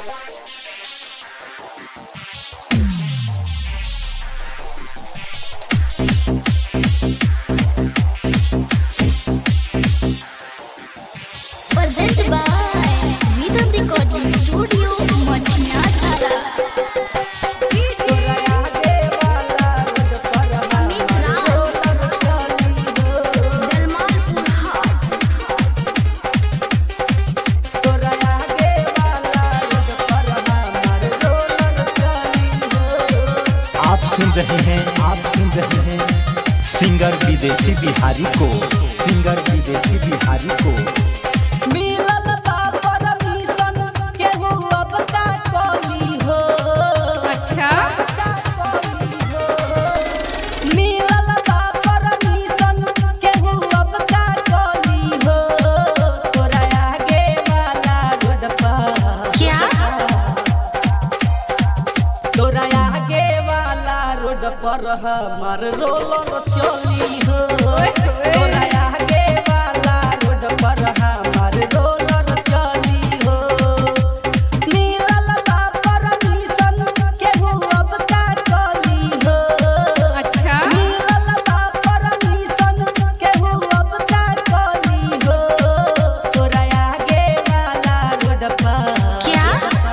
आप सुन रहे हैं सिंगर विदेशी बिहारी को, सिंगर विदेशी बिहारी को। मिलल बा परमिशन केहू अब का कली हो। अच्छा मिलल बा परमिशन केहू अब का कली हो। तोरा आगे वाला रोड पर क्या तोरा आगे वाला रोड पर हमार रोलर चली हो। तोरा आगे वाला रोड पर हमार रोलर चली हो। मिलल बा परमिशन केहू अब का कली हो। अच्छा मिलल बा परमिशन केहू अब का कली हो। तोरा आगे वाला रोड पर क्या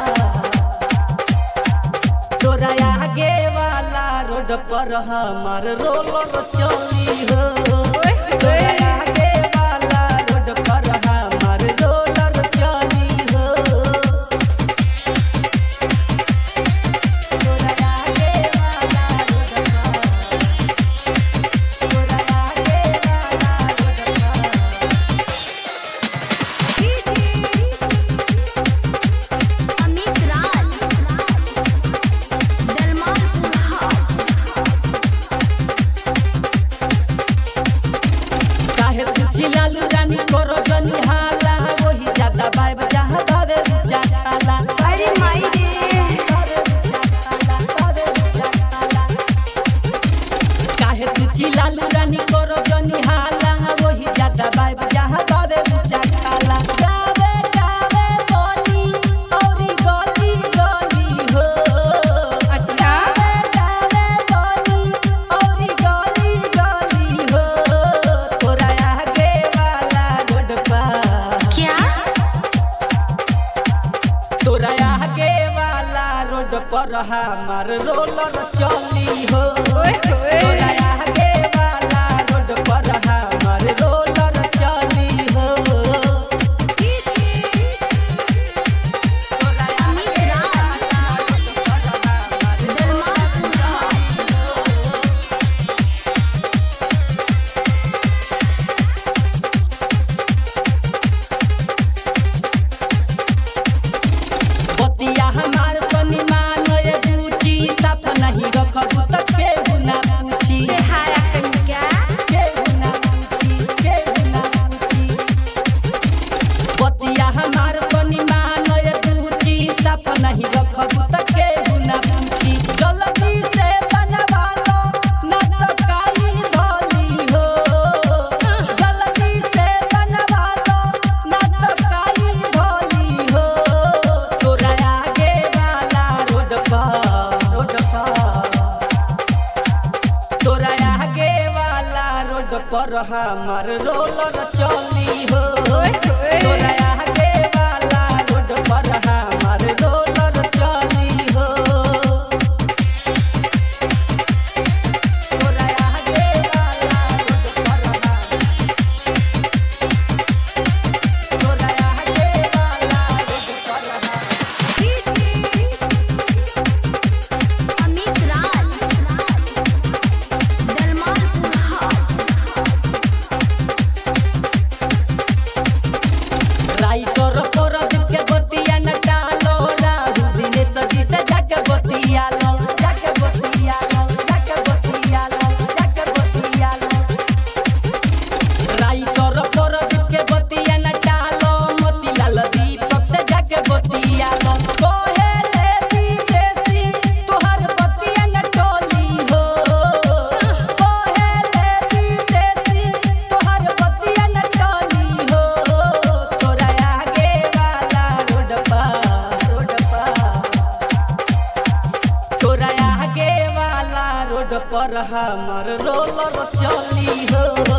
तोरा आगे वाला रोड पर हमार रोलर चली हो। तोरा आगे वाला रोड पर हमार रोलर चली हो। तोरा आगे वाला रोड पर तोरा आगे वाला रोड पर अमित राज दलमालपुर काहे तुझी लालू रानी करो जनी हाला। वही ज्यादा बाइब जहाँ बावे ऊंचा खाला। अरे माई रे काहे तुझी लालू रानी करो जनी हाला। वही ज्यादा बाइब जहाँ बावे ऊंचा खाला। गावे गावे बोली औरी गली गली हो। अच्छा गावे गावे बोली औरी गली गली हो। तोरा आगे वाला रोड पर क्या तोरा आगे वाला रोड पर हमार रोलर चली हो। तोरा आगे वाला रोड पर हमार रोलर चली हो। तोरा अमित राज दलमालपुर बतिया हमार तनी मान ये बूची। साफ नहीं रखबू त केहू ना पूछी। हारा कहीं क्या केहू ना पूछी केहू ना पूछी। बतिया हमार तनी मान ये बूची। साफ नहीं रखबू त केहू ना पूछी। जल्दी से बनवा लो ना तो काली धोली हो। जल्दी से बनवा लो ना तो काली धोली हो। तोरा आगे वाला रोड पर तोरा आगे वाला रोड पर हमार रोलर चली हो। तोरा आगे वाला रोड पर हमार रोलर चली हो। तोरा आगे वाला रोड पर तोरा आगे वाला रोड पर अमित राज दलमालपुर हमर रोलर चली हो